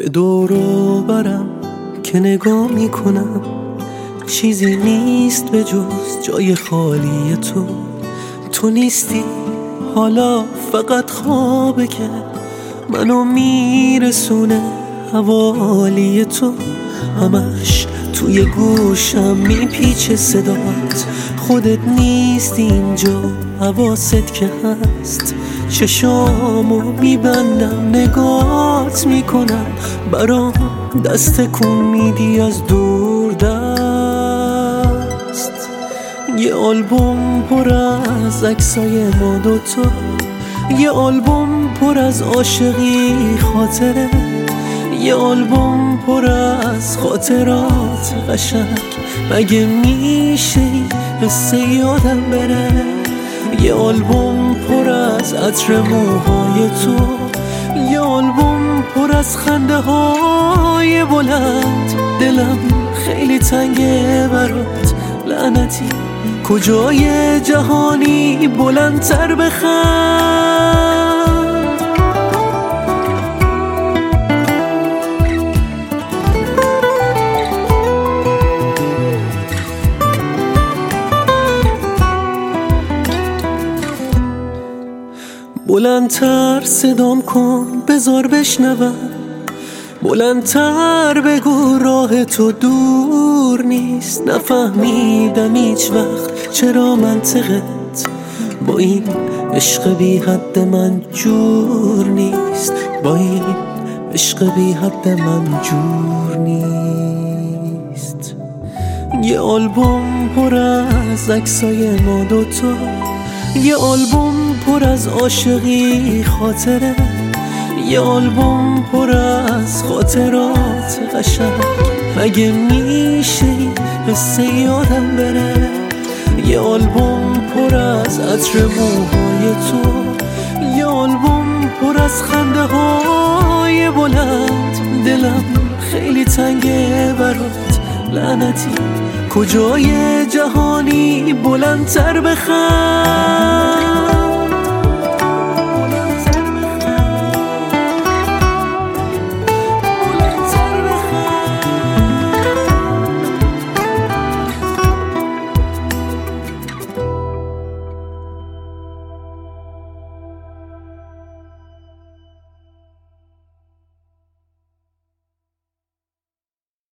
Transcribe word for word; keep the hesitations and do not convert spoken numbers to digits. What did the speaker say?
دور و برم که نگاه میکنم چیزی نیست به جز جای خالی تو. تو نیستی حالا فقط خوابه که منو میرسونه حوالی تو. همش توی گوشم میپیچه صدات، خودت نیستی اینجا حواست که هست. چشامو میبندم نگات میکنم، برام دست کن میدی از دور دست. یه آلبوم پر از عکسای ما دوتا، یه آلبوم پر از عاشقی خاطره، یه آلبوم پر از خاطرات قشنگ. مگه میشه قصه یادم بره؟ یه آلبوم پر از عطر موهای تو، یه آلبوم پر از خنده های بلند. دلم خیلی تنگه برات لعنتی، کجای جهانی بلندتر بخند. بلندتر صدام کن بذار بشنوم، بلندتر بگو راه تو دور نیست. نفهمیدم هیچ وقت چرا منطقت با این عشق بی حد من جور نیست، با این عشق بی حد من جور نیست. یه آلبوم پر از عکسای ما دوتا، یه آلبوم پر از عاشقی خاطره، یه آلبوم پر از خاطرات قشنگ. مگه میشه قصه یادم بره؟ یه آلبوم پر از عطر موهای تو، یه آلبوم پر از خنده های بلند. دلم خیلی تنگه برات لعنتی، کجای جهانی بلندتر بخند.